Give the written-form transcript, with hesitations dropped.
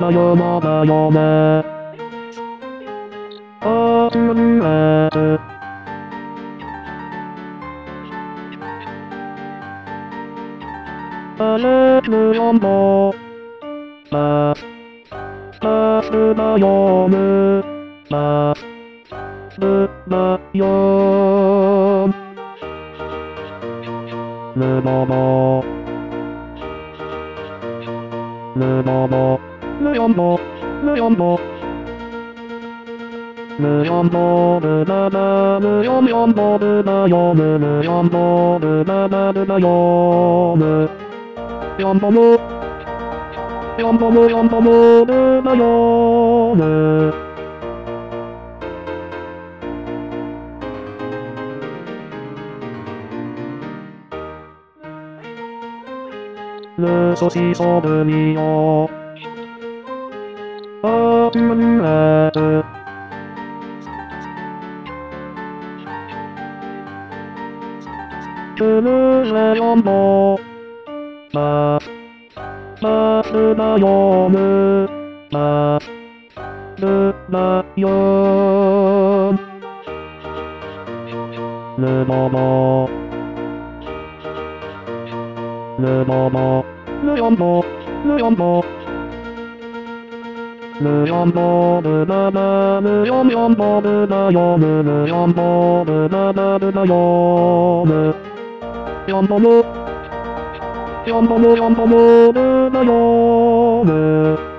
だよまだよね。あつれてあれるよもますだよむますだよぬぼぼぬぼぼぬよんぼぬよんぼぬよんぼぬだだぬよんよんぼぬだよむぬよんぼぬだだぬだよむよんぼむよんぼむよんぼむぬだよむぬそしそぶみよあつれてくるれよんぼますだよむますだよぬぼぼぬぼぼぬよんぼぬよんぼぬよんぼぬだだぬよんよんぼぬだよむぬよんぼぬだだぬだよむよんぼむよんぼむよんぼむぬだよむ